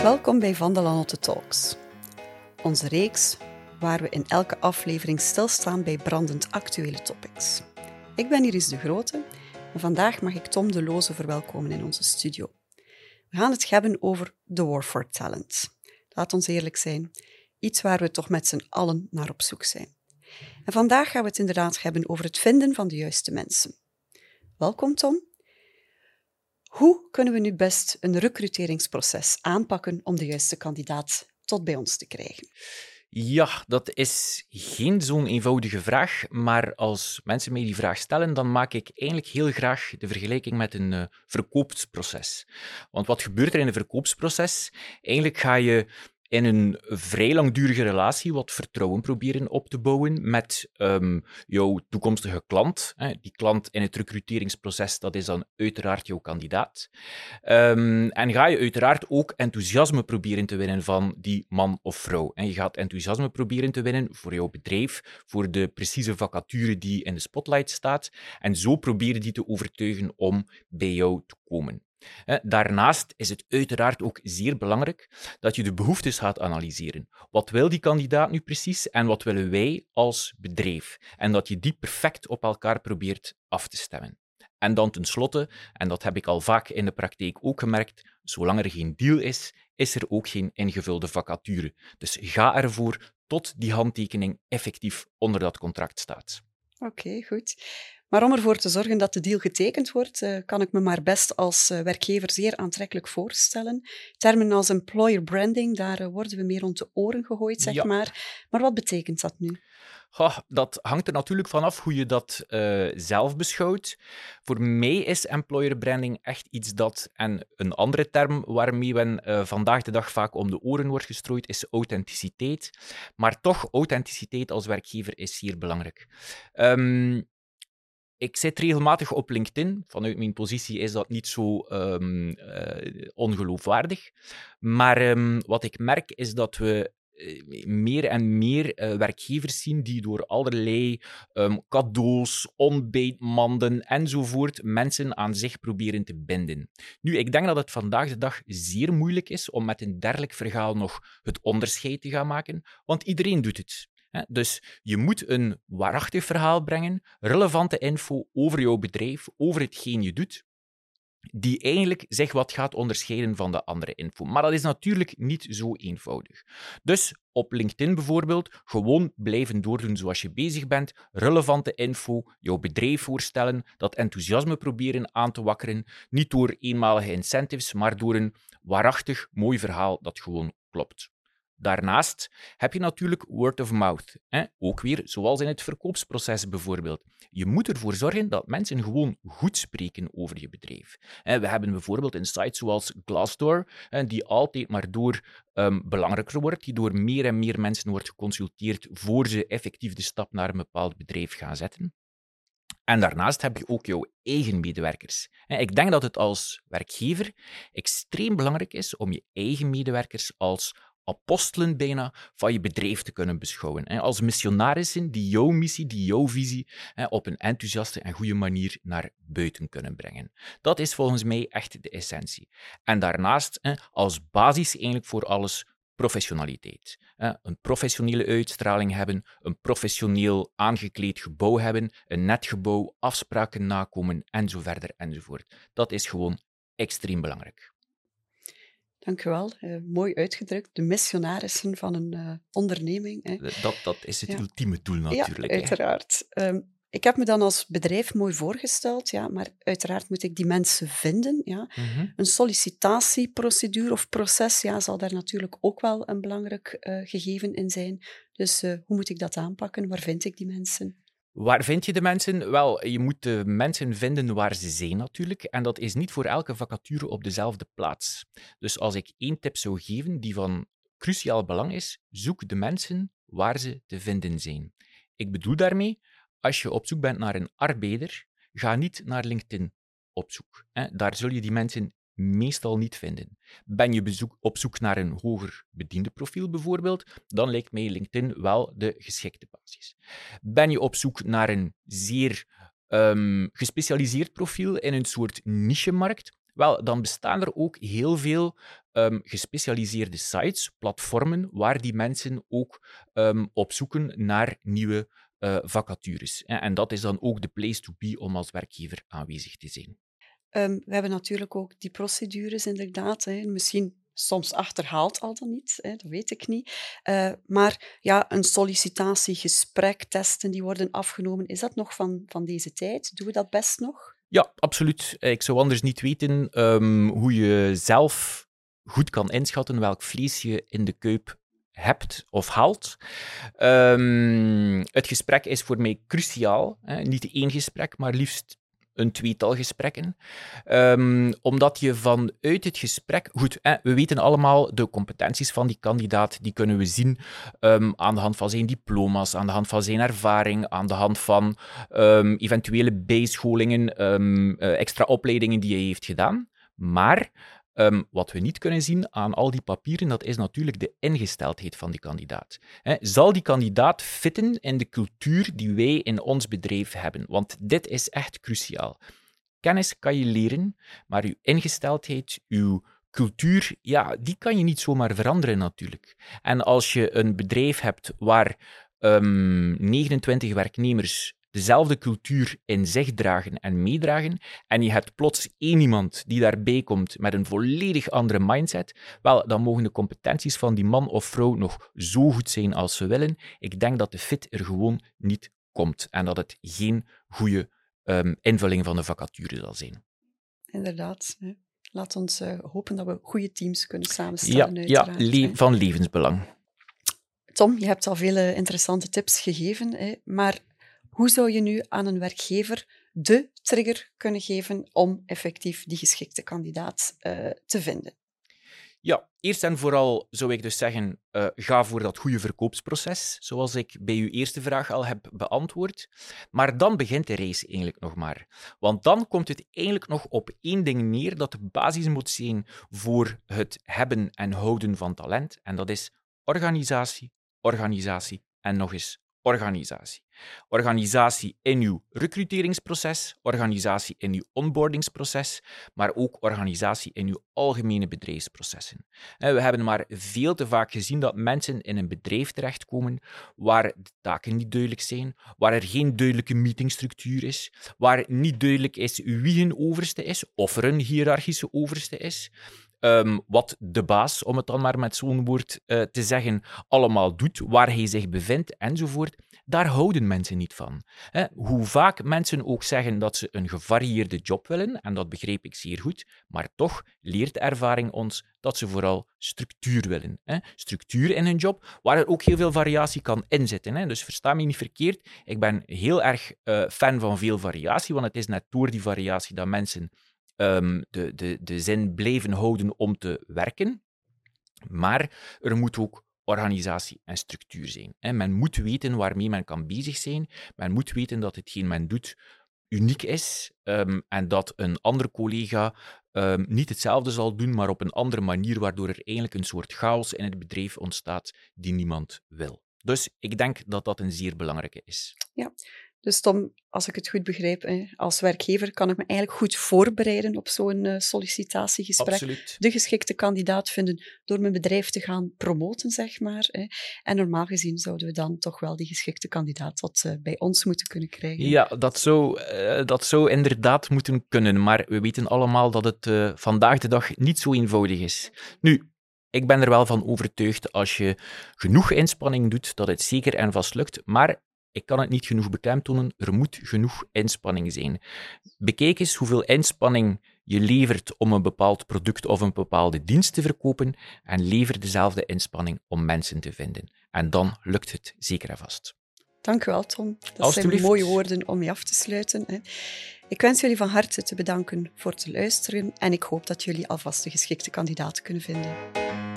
Welkom bij Van de Lanotte Talks. Onze reeks waar we in elke aflevering stilstaan bij brandend actuele topics. Ik ben Iris de Grote en vandaag mag ik Tom de Loze verwelkomen in onze studio. We gaan het hebben over The War for Talent. Laat ons eerlijk zijn, iets waar we toch met z'n allen naar op zoek zijn. En vandaag gaan we het inderdaad hebben over het vinden van de juiste mensen. Welkom Tom. Hoe kunnen we nu best een recruteringsproces aanpakken om de juiste kandidaat tot bij ons te krijgen? Ja, dat is geen zo'n eenvoudige vraag, maar als mensen mij die vraag stellen, dan maak ik eigenlijk heel graag de vergelijking met een verkoopsproces. Want wat gebeurt er in een verkoopsproces? Eigenlijk ga je in een vrij langdurige relatie wat vertrouwen proberen op te bouwen met jouw toekomstige klant. Die klant in het recruteringsproces, dat is dan uiteraard jouw kandidaat. En ga je uiteraard ook enthousiasme proberen te winnen van die man of vrouw. En je gaat enthousiasme proberen te winnen voor jouw bedrijf, voor de precieze vacature die in de spotlight staat. En zo proberen die te overtuigen om bij jou te komen. Daarnaast is het uiteraard ook zeer belangrijk dat je de behoeftes gaat analyseren. Wat wil die kandidaat nu precies en wat willen wij als bedrijf? En dat je die perfect op elkaar probeert af te stemmen. En dan tenslotte, en dat heb ik al vaak in de praktijk ook gemerkt, zolang er geen deal is, is er ook geen ingevulde vacature. Dus ga ervoor tot die handtekening effectief onder dat contract staat. Oké, goed. Maar om ervoor te zorgen dat de deal getekend wordt, kan ik me maar best als werkgever zeer aantrekkelijk voorstellen. Termen als employer branding, daar worden we meer rond de oren gegooid, zeg Ja. maar. Maar wat betekent dat nu? Dat hangt er natuurlijk vanaf hoe je dat zelf beschouwt. Voor mij is employer branding echt iets dat, en een andere term waarmee men vandaag de dag vaak om de oren wordt gestrooid, is authenticiteit. Maar toch, authenticiteit als werkgever is zeer belangrijk. Ik zit regelmatig op LinkedIn. Vanuit mijn positie is dat niet zo ongeloofwaardig. Maar wat ik merk is dat we meer en meer werkgevers zien die door allerlei cadeaus, ontbijtmanden enzovoort mensen aan zich proberen te binden. Nu, ik denk dat het vandaag de dag zeer moeilijk is om met een dergelijk verhaal nog het onderscheid te gaan maken, want iedereen doet het. Dus je moet een waarachtig verhaal brengen, relevante info over jouw bedrijf, over hetgeen je doet, die eigenlijk zich wat gaat onderscheiden van de andere info. Maar dat is natuurlijk niet zo eenvoudig. Dus op LinkedIn bijvoorbeeld, gewoon blijven doordoen zoals je bezig bent, relevante info, jouw bedrijf voorstellen, dat enthousiasme proberen aan te wakkeren, niet door eenmalige incentives, maar door een waarachtig mooi verhaal dat gewoon klopt. Daarnaast heb je natuurlijk word of mouth. Ook weer, zoals in het verkoopsproces bijvoorbeeld. Je moet ervoor zorgen dat mensen gewoon goed spreken over je bedrijf. We hebben bijvoorbeeld een site zoals Glassdoor, die altijd maar door belangrijker wordt, die door meer en meer mensen wordt geconsulteerd voor ze effectief de stap naar een bepaald bedrijf gaan zetten. En daarnaast heb je ook jouw eigen medewerkers. Ik denk dat het als werkgever extreem belangrijk is om je eigen medewerkers als apostelen bijna van je bedrijf te kunnen beschouwen. Als missionarissen die jouw missie, die jouw visie op een enthousiaste en goede manier naar buiten kunnen brengen. Dat is volgens mij echt de essentie. En daarnaast, als basis eigenlijk voor alles, professionaliteit. Een professionele uitstraling hebben, een professioneel aangekleed gebouw hebben, een net gebouw, afspraken nakomen en zo verder enzovoort. Dat is gewoon extreem belangrijk. Dank u wel. Mooi uitgedrukt. De missionarissen van een onderneming. Dat is het ultieme doel natuurlijk. Ja, uiteraard. Ik heb me dan als bedrijf mooi voorgesteld, ja, maar uiteraard moet ik die mensen vinden. Ja. Mm-hmm. Een sollicitatieprocedure of proces zal daar natuurlijk ook wel een belangrijk gegeven in zijn. Dus hoe moet ik dat aanpakken? Waar vind ik die mensen? Waar vind je de mensen? Wel, je moet de mensen vinden waar ze zijn natuurlijk. En dat is niet voor elke vacature op dezelfde plaats. Dus als ik 1 tip zou geven die van cruciaal belang is, zoek de mensen waar ze te vinden zijn. Ik bedoel daarmee, als je op zoek bent naar een arbeider, ga niet naar LinkedIn op zoek. Daar zul je die mensen meestal niet vinden. Ben je op zoek naar een hoger bediendenprofiel bijvoorbeeld, dan lijkt mij LinkedIn wel de geschikte basis. Ben je op zoek naar een zeer gespecialiseerd profiel in een soort niche-markt, Wel, dan bestaan er ook heel veel gespecialiseerde sites, platformen, waar die mensen ook op zoeken naar nieuwe vacatures. En dat is dan ook de place to be om als werkgever aanwezig te zijn. We hebben natuurlijk ook die procedures, inderdaad. Hè. Misschien soms achterhaald al dan niet, hè, dat weet ik niet. Maar ja, een sollicitatiegesprek, testen die worden afgenomen, is dat nog van deze tijd? Doen we dat best nog? Ja, absoluut. Ik zou anders niet weten hoe je zelf goed kan inschatten welk vlees je in de kuip hebt of haalt. Het gesprek is voor mij cruciaal. Hè. Niet één gesprek, maar liefst een tweetal gesprekken. Omdat je vanuit het gesprek... Goed, we weten allemaal de competenties van die kandidaat, die kunnen we zien aan de hand van zijn diploma's, aan de hand van zijn ervaring, aan de hand van eventuele bijscholingen, extra opleidingen die hij heeft gedaan. Maar wat we niet kunnen zien aan al die papieren, dat is natuurlijk de ingesteldheid van die kandidaat. Zal die kandidaat fitten in de cultuur die wij in ons bedrijf hebben? Want dit is echt cruciaal. Kennis kan je leren, maar uw ingesteldheid, uw cultuur, ja, die kan je niet zomaar veranderen natuurlijk. En als je een bedrijf hebt waar 29 werknemers dezelfde cultuur in zich dragen en meedragen, en je hebt plots één iemand die daarbij komt met een volledig andere mindset, wel, dan mogen de competenties van die man of vrouw nog zo goed zijn als ze willen. Ik denk dat de fit er gewoon niet komt en dat het geen goede invulling van de vacature zal zijn. Inderdaad. Hè. Laat ons hopen dat we goede teams kunnen samenstellen. Van levensbelang. Tom, je hebt al vele interessante tips gegeven, hè, maar hoe zou je nu aan een werkgever de trigger kunnen geven om effectief die geschikte kandidaat te vinden? Ja, eerst en vooral zou ik dus zeggen, ga voor dat goede verkoopsproces, zoals ik bij uw eerste vraag al heb beantwoord. Maar dan begint de race eigenlijk nog maar. Want dan komt het eigenlijk nog op één ding neer dat de basis moet zijn voor het hebben en houden van talent. En dat is organisatie, organisatie en nog eens organisatie. Organisatie in uw recruteringsproces, organisatie in uw onboardingsproces, maar ook organisatie in uw algemene bedrijfsprocessen. We hebben maar veel te vaak gezien dat mensen in een bedrijf terechtkomen waar de taken niet duidelijk zijn, waar er geen duidelijke meetingstructuur is, waar niet duidelijk is wie een overste is, of er een hiërarchische overste is. Wat de baas, om het dan maar met zo'n woord te zeggen, allemaal doet, waar hij zich bevindt, enzovoort, daar houden mensen niet van. Hoe vaak mensen ook zeggen dat ze een gevarieerde job willen, en dat begreep ik zeer goed, maar toch leert de ervaring ons dat ze vooral structuur willen. Structuur in hun job, waar er ook heel veel variatie kan inzitten. Dus versta me niet verkeerd, ik ben heel erg fan van veel variatie, want het is net door die variatie dat mensen de zin blijven houden om te werken. Maar er moet ook organisatie en structuur zijn. Men moet weten waarmee men kan bezig zijn. Men moet weten dat hetgeen men doet uniek is en dat een andere collega niet hetzelfde zal doen, maar op een andere manier, waardoor er eigenlijk een soort chaos in het bedrijf ontstaat die niemand wil. Dus ik denk dat dat een zeer belangrijke is. Ja. Dus Tom, als ik het goed begrijp, als werkgever kan ik me eigenlijk goed voorbereiden op zo'n sollicitatiegesprek. Absoluut. De geschikte kandidaat vinden door mijn bedrijf te gaan promoten, zeg maar. En normaal gezien zouden we dan toch wel die geschikte kandidaat tot bij ons moeten kunnen krijgen. Ja, dat zou inderdaad moeten kunnen, maar we weten allemaal dat het vandaag de dag niet zo eenvoudig is. Nu, ik ben er wel van overtuigd, als je genoeg inspanning doet, dat het zeker en vast lukt, maar ik kan het niet genoeg beklemtonen, er moet genoeg inspanning zijn. Bekijk eens hoeveel inspanning je levert om een bepaald product of een bepaalde dienst te verkopen en lever dezelfde inspanning om mensen te vinden. En dan lukt het zeker en vast. Dank u wel, Tom. Dat zijn mooie woorden om mee af te sluiten. Ik wens jullie van harte te bedanken voor het luisteren en ik hoop dat jullie alvast de geschikte kandidaten kunnen vinden.